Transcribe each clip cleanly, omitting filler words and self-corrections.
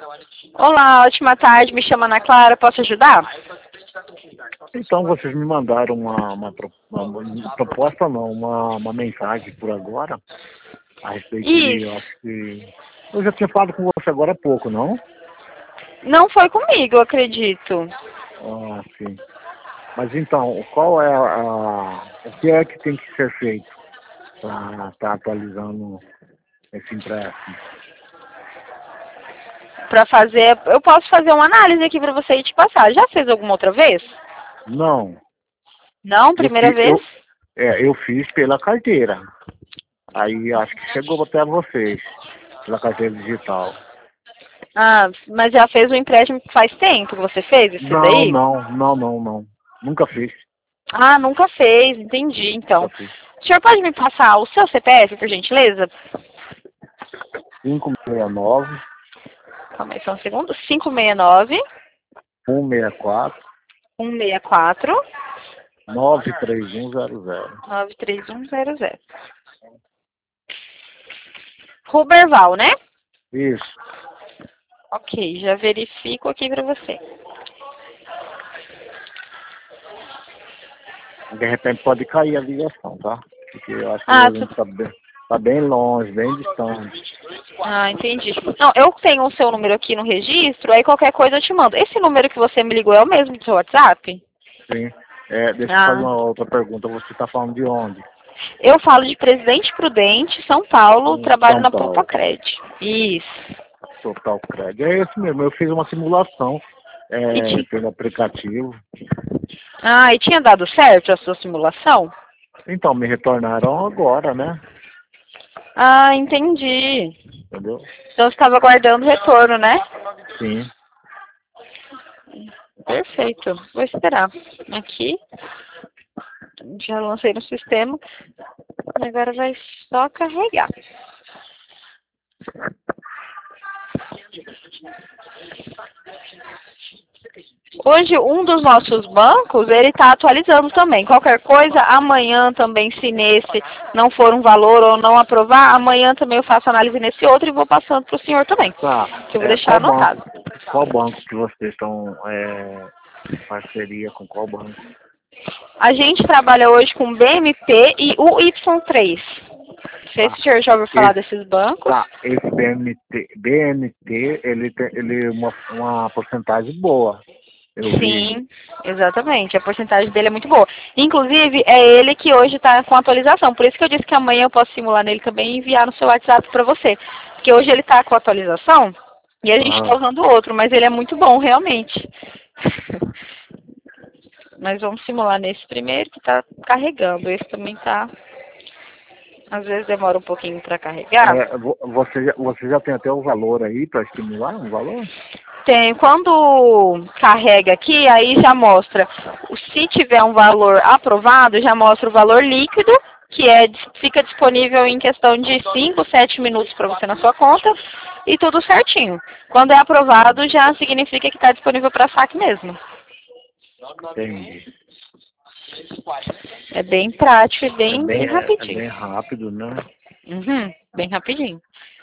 Olá, ótima tarde. Me chamo Ana Clara. Posso ajudar? Então, vocês me mandaram uma proposta, não, uma mensagem por agora, a respeito de, eu Isso. acho que... Eu já tinha falado com você agora há pouco, não? Não foi comigo, eu acredito. Ah, sim. Mas então, qual é o que é que tem que ser feito para estar atualizando esse empréstimo? Para fazer, eu posso fazer uma análise aqui para você e te passar. Já fez alguma outra vez? Não, Não, eu, primeira vez? eu fiz pela carteira. Aí acho que chegou até vocês, pela carteira digital. Ah, mas já fez o empréstimo faz tempo que você fez isso Não, daí? não, não, não, não. Nunca fiz. Ah, nunca fez, entendi. Então, Nunca fiz. o senhor pode me passar o seu CPF, por gentileza? 569 Calma aí, só um segundo. 569 164 164 93100. 93100. Ruberval, né? Isso. Ok, já verifico aqui para você. De repente pode cair a ligação, tá? Porque eu acho que Ah, a gente tá bem longe, bem distante. entendi. Não, eu tenho o seu número aqui no registro, aí qualquer coisa eu te mando. Esse número que você me ligou é o mesmo do seu WhatsApp? Sim. Deixa eu fazer Ah, uma outra pergunta. Você está falando de onde? eu falo de Presidente Prudente, São Paulo, trabalho São na Paulo. Propacred. Isso. Total Crédito. É esse mesmo. Eu fiz uma simulação E ti... pelo aplicativo. e tinha dado certo a sua simulação? Então, me retornaram agora, né? Ah, entendi. Entendeu? Então você estava aguardando o retorno, né? Sim. Perfeito. Vou esperar. Aqui. Já lancei no sistema. Agora vai só carregar. Hoje, um dos nossos bancos, ele está atualizando também. Qualquer coisa, amanhã também, se nesse não for um valor ou não aprovar, amanhã também eu faço análise nesse outro e vou passando para o senhor também. Tá. Que eu vou deixar anotado. Qual banco que vocês estão em parceria com qual banco? A gente trabalha hoje com BMP e o Y3. Não sei se o senhor já ouviu falar desses bancos. Tá, esse BNT ele é uma porcentagem boa. Eu vi. Sim, exatamente. A porcentagem dele é muito boa. Inclusive, é ele que hoje está com atualização. Por isso que eu disse que amanhã eu posso simular nele também e enviar no seu WhatsApp para você. Porque hoje ele está com atualização e a gente está usando outro, mas ele é muito bom, realmente. Mas vamos simular nesse primeiro que está carregando. Esse também está... Às vezes demora um pouquinho para carregar. Você já tem até o valor aí para estimular um valor? Tem. Quando carrega aqui, aí já mostra, se tiver um valor aprovado, já mostra o valor líquido, que fica disponível em questão de 5, 7 minutos para você na sua conta, e tudo certinho. Quando é aprovado, já significa que está disponível para saque mesmo. Entendi. É bem prático e bem rapidinho. É bem rápido, né? Bem rapidinho.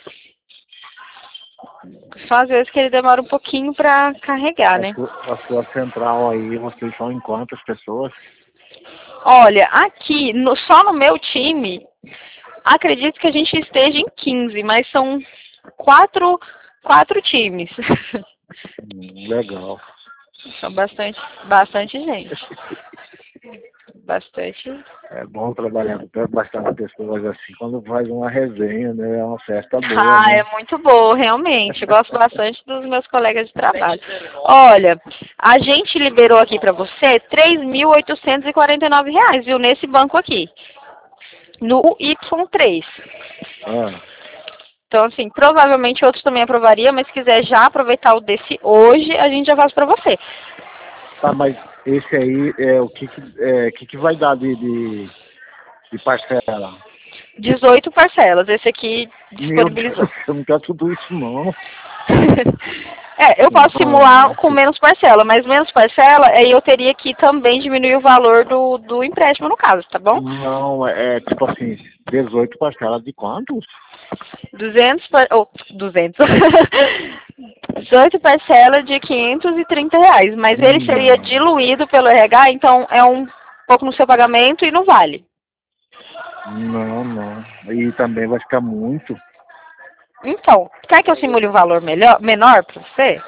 Só às vezes que ele demora um pouquinho para carregar, né? A sua central aí, vocês são em quantas pessoas? Olha, aqui, só no meu time, acredito que a gente esteja em 15, mas são quatro times. Legal. São bastante gente. Bastante. É bom trabalhar com bastante pessoas assim, quando faz uma resenha, né? É uma festa boa, né? É muito boa, realmente. Eu gosto bastante dos meus colegas de trabalho. Olha, a gente liberou aqui para você R$ 3.849, viu? Nesse banco aqui. No Y3. Então, assim, provavelmente outros também aprovaria, mas se quiser já aproveitar o desse hoje, a gente já faz para você. Tá, mas esse aí, o que vai dar de parcela? 18 parcelas. Esse aqui disponibilizou. Meu Deus, eu não quero tudo isso, não. Eu posso simular com menos parcela, mas menos parcela, aí eu teria que também diminuir o valor do empréstimo no caso, tá bom? Não, tipo assim, 18 parcelas de quantos? 200, 200. 18 parcelas de R$ 530, mas ele seria diluído pelo RH, então é um pouco no seu pagamento e no vale. Não. E também vai ficar muito. Então, quer que eu simule um valor menor para você?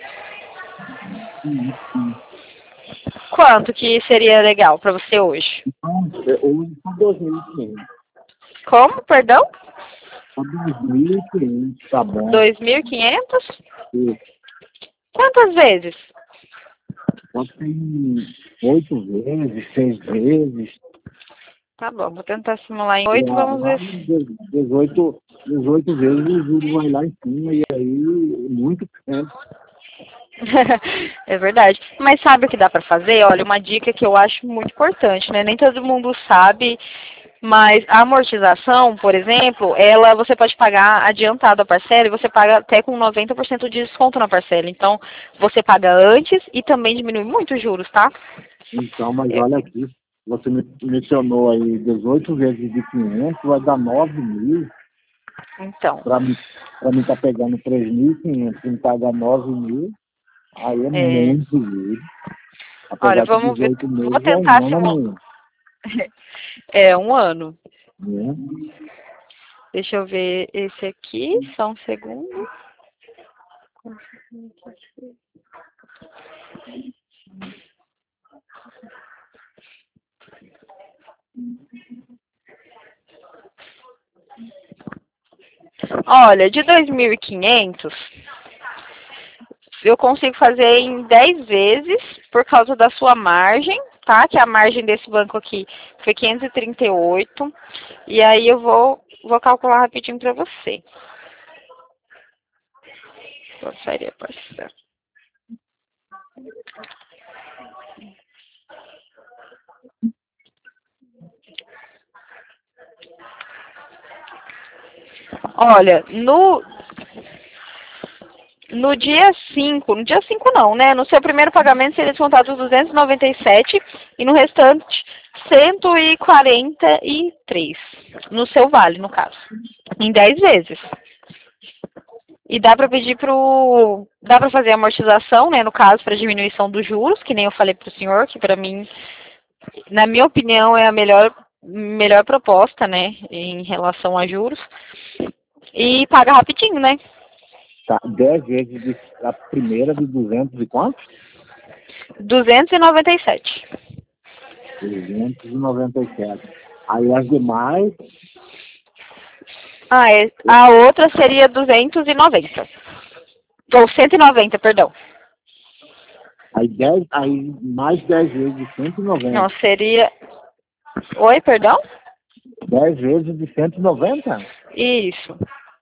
Sim. Quanto que seria legal para você hoje? Hoje são 2.500. Como, perdão? São 2.500, tá bom. 2.500? Isso. Quantas vezes? Pode ser em 8 vezes, 6 vezes. Tá bom, vou tentar simular em 8, vamos ver. 18 vezes o juro vai lá em cima e aí muito tempo. É verdade. Mas sabe o que dá para fazer? Olha, uma dica que eu acho muito importante, né? Nem todo mundo sabe, mas a amortização, por exemplo, você pode pagar adiantado a parcela e você paga até com 90% de desconto na parcela. Então, você paga antes e também diminui muito os juros, tá? Então, mas olha aqui, você mencionou aí 18 vezes de 500, vai dar 9.000. Então. Para mim tá pegando 3.500 e pagar 9.000, aí é muito dinheiro. Olha, Apesar que vamos ver. 18 Vou meses é tentar um simular. ano. É um ano. Né? Deixa eu ver esse aqui, só um segundo. Olha, de 2.500, eu consigo fazer em 10 vezes por causa da sua margem, tá? Que a margem desse banco aqui foi 538. E aí eu vou calcular rapidinho para você. Qual seria a parcela? Olha, no dia 5 não, né? No seu primeiro pagamento seria descontado 297 e no restante 143. No seu vale, no caso. Em 10 vezes. E dá para pedir dá para fazer amortização, né, no caso, para diminuição dos juros, que nem eu falei para o senhor, que para mim, na minha opinião, é a melhor proposta, né, em relação a juros. E paga rapidinho, né? Tá, 10 vezes a primeira de 200 e quanto? 297. 297. Aí as demais. A outra seria 290. Ou 190, perdão. Aí mais 10 vezes de 190. Não, seria... Oi, perdão? 10 vezes de 190? Isso.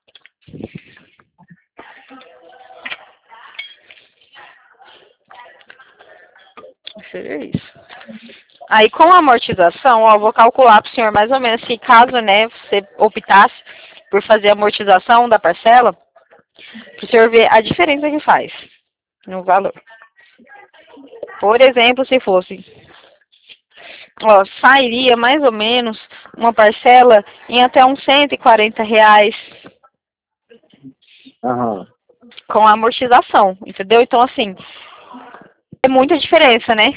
Seria isso. Aí, com a amortização, ó, eu vou calcular para o senhor mais ou menos, se caso, né, você optasse por fazer a amortização da parcela, para o senhor ver a diferença que faz no valor. Por exemplo, se fosse, ó, sairia mais ou menos uma parcela em até uns R$ 140 com a amortização, entendeu? Então, assim, é muita diferença, né?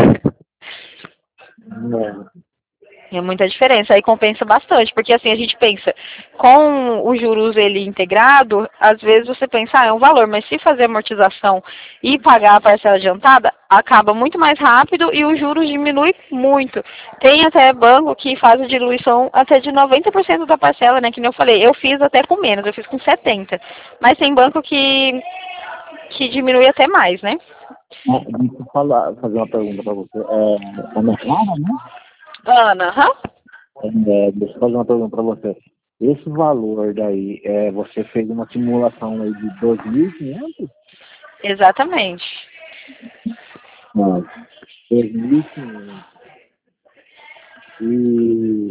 É muita diferença, aí compensa bastante, porque assim, a gente pensa, com os juros ele integrado, às vezes você pensa, é um valor, mas se fazer amortização e pagar a parcela adiantada, acaba muito mais rápido e os juros diminui muito. Tem até banco que faz a diluição até de 90% da parcela, né, que nem eu falei, eu fiz até com menos, eu fiz com 70%, mas tem banco que diminui até mais, né? Deixa eu fazer uma pergunta para você. É mercado, né? Ana, Deixa eu fazer uma pergunta para você. Esse valor daí, você fez uma simulação aí de 2.500? Exatamente. Não, 2.500. E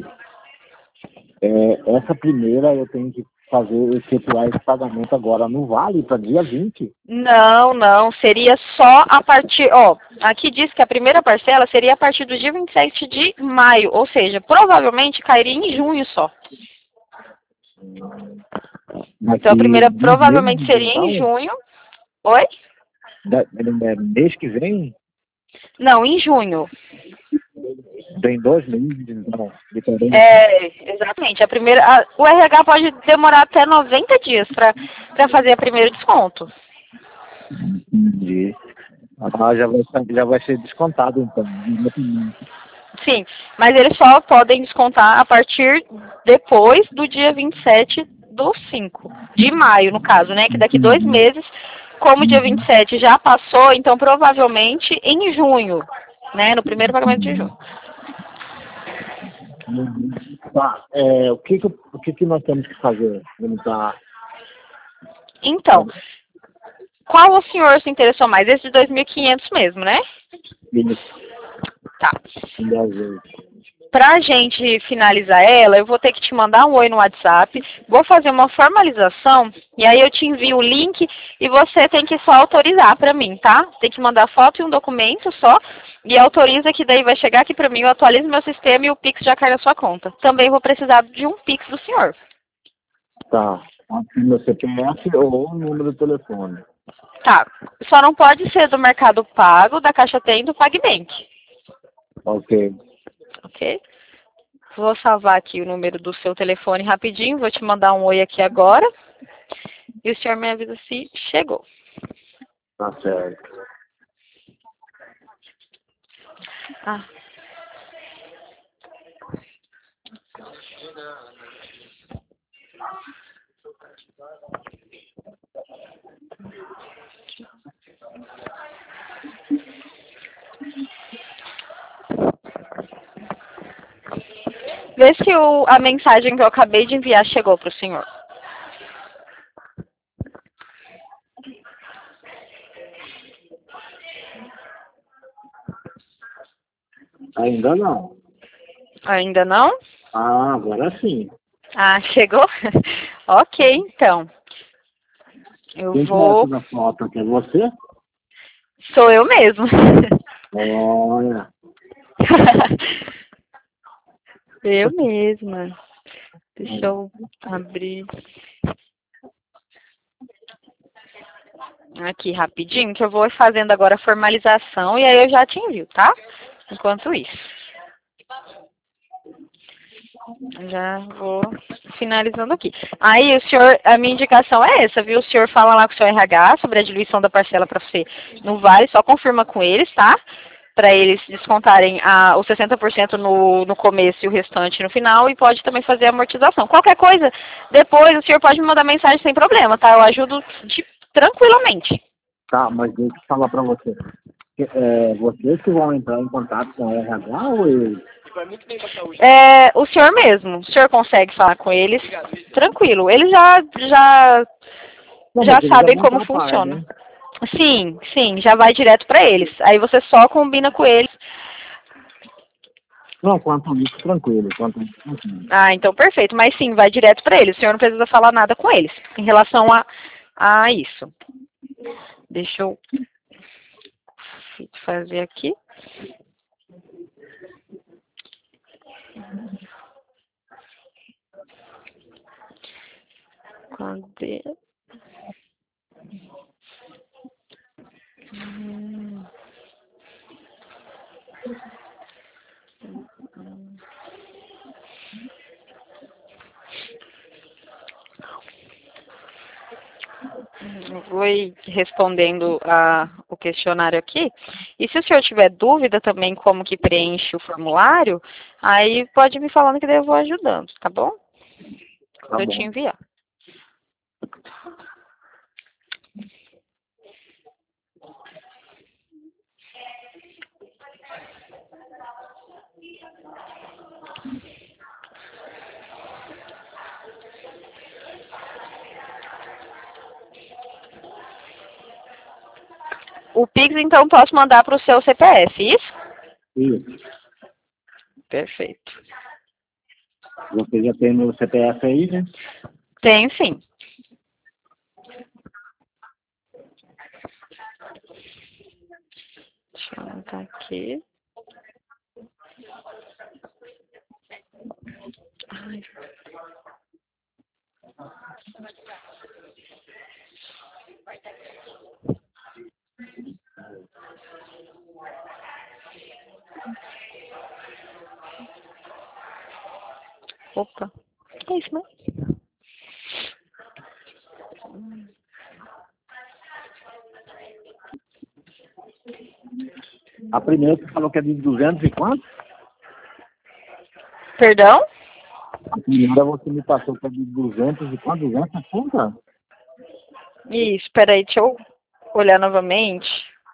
essa primeira eu tenho que efetuar esse pagamento agora no Vale para dia 20? Não, seria só a partir, ó, aqui diz que a primeira parcela seria a partir do dia 27 de maio, ou seja, provavelmente cairia em junho só. Então a primeira provavelmente seria em junho. Oi? Mês que vem? Não, em junho. Tem 2 meses, não. Diferente. Exatamente. O RH pode demorar até 90 dias para fazer o primeiro desconto. Entendi. Ah, já vai ser descontado, então. Sim, mas eles só podem descontar a partir depois do dia 27/5, de maio, no caso, né? Que daqui 2 meses, como o dia 27 já passou, então provavelmente em junho, né? No primeiro pagamento de junho. Tá, o que nós temos que fazer? Vamos tá, Então, qual o senhor se interessou mais? Esse de 2.500 mesmo, né? Tá. Pra gente finalizar ela, eu vou ter que te mandar um oi no WhatsApp, vou fazer uma formalização e aí eu te envio o link e você tem que só autorizar pra mim, tá? Tem que mandar foto e um documento só e autoriza que daí vai chegar aqui pra mim, eu atualizo meu sistema e o Pix já cai na sua conta. Também vou precisar de um Pix do senhor. Tá. Aqui meu CPF ou o número do telefone. Tá, só não pode ser do Mercado Pago, da Caixa Tem e do PagBank, Ok. ok? Vou salvar aqui o número do seu telefone rapidinho, vou te mandar um oi aqui agora. E o senhor me avisa se chegou. Tá certo. Ah. Vê se a mensagem que eu acabei de enviar chegou para o senhor. Ainda não. Ainda não? Ah, agora sim. Ah, chegou? Ok, então. Eu Quem que é vou. essa da foto aqui? É você? Sou eu mesmo. Olha. Eu mesma. Deixa eu abrir aqui rapidinho, que eu vou fazendo agora a formalização e aí eu já te envio, tá? Enquanto isso. Já vou finalizando aqui. Aí, a minha indicação é essa, viu? O senhor fala lá com o seu RH sobre a diluição da parcela para você no Vale, só confirma com eles, tá? Para eles descontarem os 60% no começo e o restante no final, e pode também fazer a amortização. Qualquer coisa, depois o senhor pode me mandar mensagem sem problema, tá? Eu ajudo tranquilamente. Tá, mas deixa eu falar pra você. Vocês que vão entrar em contato com a RH ou eu? O senhor mesmo, o senhor consegue falar com eles tranquilo. Eles já Não, já mas eles já sabem vão como estar a par, funciona. né? Sim, sim, já vai direto para eles. Aí você só combina com eles. Não, quanto isso, tranquilo. Quanto isso, tranquilo. Ah, então perfeito. Mas sim, vai direto para eles. O senhor não precisa falar nada com eles em relação a isso. Deixa eu fazer aqui. Cadê? Vou ir respondendo o questionário aqui. E se o senhor tiver dúvida também como que preenche o formulário, aí pode me falando que daí eu vou ajudando, tá bom? Tá Quando eu te bom. enviar. O Pix, então, posso mandar para o seu CPF, isso? Isso. Perfeito. Você já tem meu CPF aí, né? Tenho sim. Deixa eu anotar aqui. Ai. Opa. Que é isso, mãe? A primeira você falou que é de 200 e quanto? Perdão? A primeira você me passou que é de 200 e quanto? 260? Isso, peraí, deixa eu olhar novamente.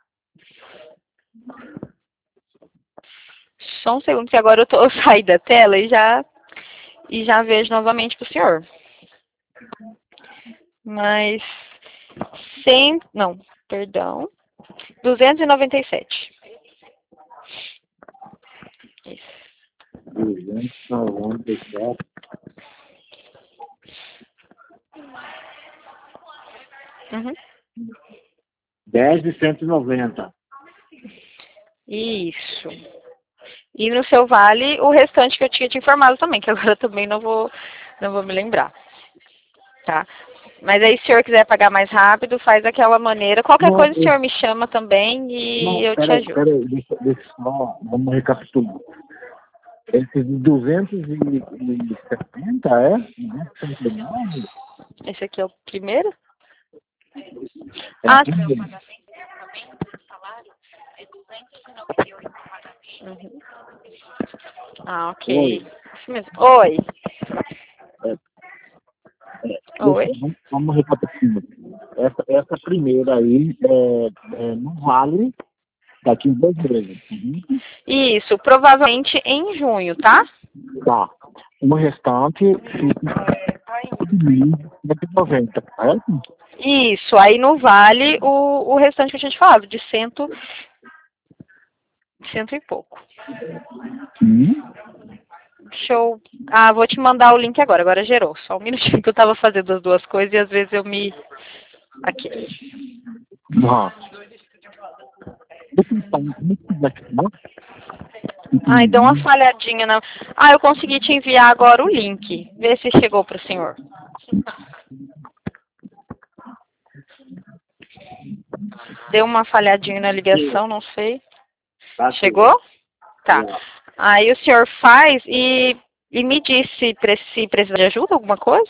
Só um segundo, que agora eu saí da tela e já vejo novamente pro senhor. Mas, não, perdão, 297. Isso. 297. Uhum. 10 de 190. Isso. E no seu vale, o restante que eu tinha te informado também, que agora também não vou me lembrar. Tá? Mas aí, se o senhor quiser pagar mais rápido, faz daquela maneira. Qualquer coisa, o senhor me chama também e Não, eu te peraí, ajudo. peraí, deixa só, vamos recapitular. Esse de 270 é? 269? Esse aqui é o primeiro? É Ah, aqui mesmo. uhum. Ah, ok. Oi. Isso mesmo. Oi. É, Oi. vamos recapitular. Essa primeira aí não vale daqui em 2 meses. Uhum. Isso, provavelmente em junho, tá? Tá. O restante fica de 1.190, certo? Isso, aí no vale o restante que eu tinha te falado, de cento e pouco. Deixa eu... Ah, vou te mandar o link agora. Agora gerou. Só um minutinho que eu tava fazendo as duas coisas e às vezes eu me... Aqui. Ah. Ai, deu uma falhadinha na... Ah, eu consegui te enviar agora o link. Vê se chegou pro senhor. Deu uma falhadinha na ligação, não sei. Tá, Chegou? Tá. Aí o senhor faz e me diz se precisa de ajuda, alguma coisa.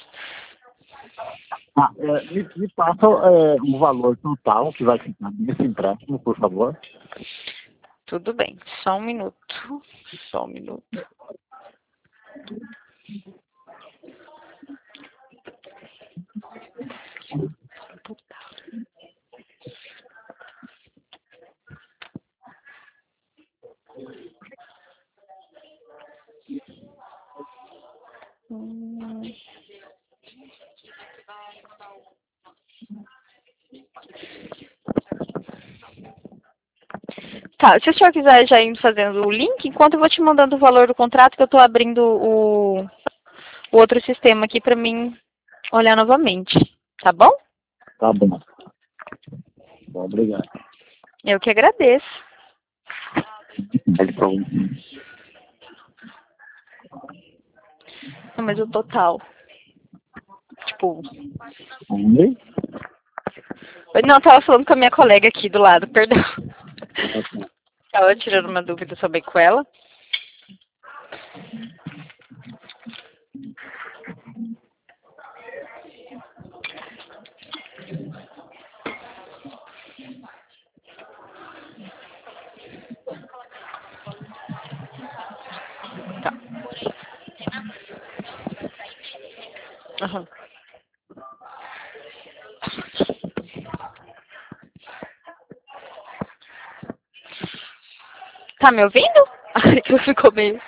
Me passa o valor total que vai ficar nesse empréstimo, por favor. Tudo bem. Só um minuto. Só um minuto. Tá, se o senhor quiser já ir fazendo o link, enquanto eu vou te mandando o valor do contrato, que eu tô abrindo o outro sistema aqui pra mim olhar novamente. Tá bom? Tá bom. Bom, obrigado. Eu que agradeço. Não, mas o total. Tipo. Oi? Não, eu tava falando com a minha colega aqui do lado, perdão. Tava tirando uma dúvida sobre com ela. Tá. Uhum. Tá me ouvindo? Ai, que ficou meio...